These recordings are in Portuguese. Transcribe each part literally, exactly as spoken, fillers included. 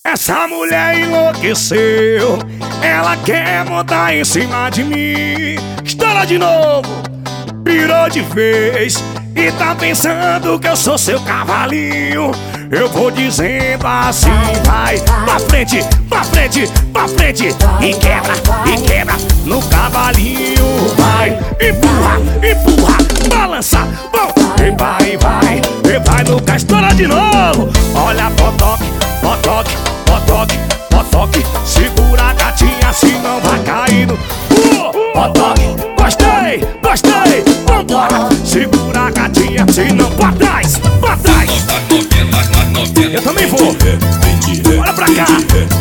Essa mulher enlouqueceu, ela quer montar em cima de mim. Estoura de novo, pirou de vez e tá pensando que eu sou seu cavalinho. Eu vou dizendo assim, vai pra frente, pra frente, pra frente, e quebra, e quebra no cavalinho. Vai, empurra, empurra, balança, bom, e vai, vai, e vai no cá. Estoura de novo, olha, potoque, potoque, potoque, potoque, segura a gatinha, senão vai caindo. Uh, potoque, gostei, gostei, vambora, segura a gatinha, senão pra trás, pra trás. Eu também vou, olha pra cá.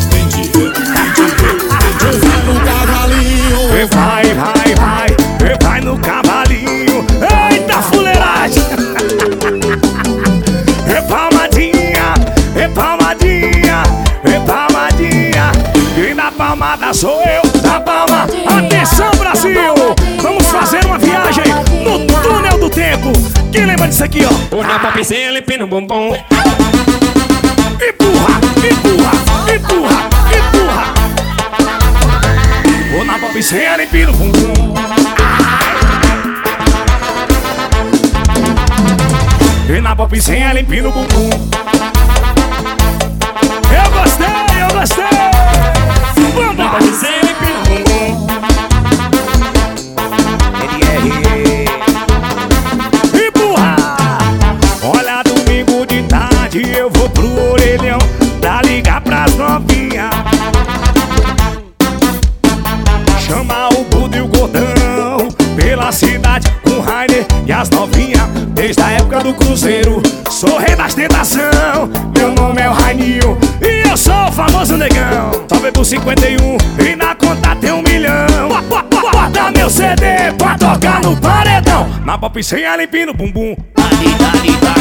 E vai, vai, vai, e vai no cavalinho. Eita fuleiragem. E palmadinha, e palmadinha, e palmadinha. E na palmada sou eu, na palma. Atenção, Brasil, vamos fazer uma viagem no túnel do tempo. Quem lembra disso aqui, ó? O na papicinha limpando o bumbum. Empurra, empurra, empurra, empurra. Vou na papicinha limpando o bumbum. E na papicinha limpando o bumbum. Eu gostei, eu gostei. Vamos na papicinha limpando o bumbum. Empurra. Olha, domingo de tarde eu vou pro orelhão pra ligar pras novinhas. Chama o Budo e o Gordão pela cidade com o Rainer e as novinhas. Desde a época do cruzeiro sou rei das tentação. Meu nome é o Raininho e eu sou o famoso negão. Só bebo cinquenta e um e na conta tem um milhão. Bota meu C D pra tocar no paredão. Na papicinha limpando o bumbum. Dali, dali, dali.